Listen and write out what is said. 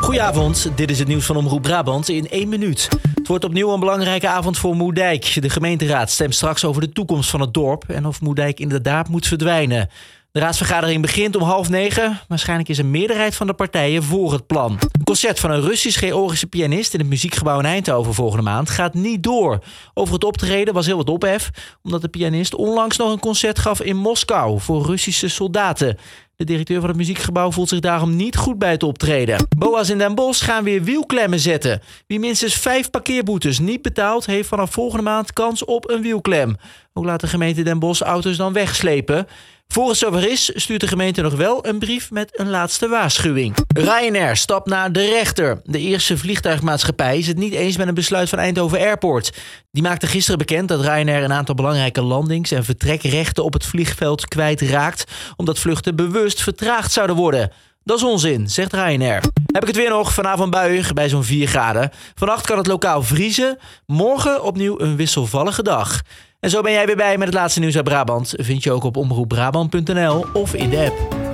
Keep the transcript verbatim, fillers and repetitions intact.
Goedenavond, dit is het nieuws van Omroep Brabant in één minuut. Het wordt opnieuw een belangrijke avond voor Moerdijk. De gemeenteraad stemt straks over de toekomst van het dorp en of Moerdijk inderdaad moet verdwijnen. De raadsvergadering begint om half negen. Waarschijnlijk is een meerderheid van de partijen voor het plan. Een concert van een Russisch-Georgische pianist in het muziekgebouw in Eindhoven volgende maand gaat niet door. Over het optreden was heel wat ophef, omdat de pianist onlangs nog een concert gaf in Moskou voor Russische soldaten. De directeur van het muziekgebouw voelt zich daarom niet goed bij het optreden. B O A's in Den Bosch gaan weer wielklemmen zetten. Wie minstens vijf parkeerboetes niet betaalt, heeft vanaf volgende maand kans op een wielklem. Ook laat de gemeente Den Bosch auto's dan wegslepen. Voor het zover is, stuurt de gemeente nog wel een brief met een laatste waarschuwing. Ryanair stapt naar de rechter. De eerste vliegtuigmaatschappij is het niet eens met een besluit van Eindhoven Airport. Die maakte gisteren bekend dat Ryanair een aantal belangrijke landings- en vertrekrechten op het vliegveld kwijtraakt, omdat vluchten bewust vertraagd zouden worden. Dat is onzin, zegt Ryanair. Heb ik het weer nog, vanavond buiig bij zo'n vier graden. Vannacht kan het lokaal vriezen. Morgen opnieuw een wisselvallige dag. En zo ben jij weer bij met het laatste nieuws uit Brabant. Vind je ook op omroep brabant punt n l of in de app.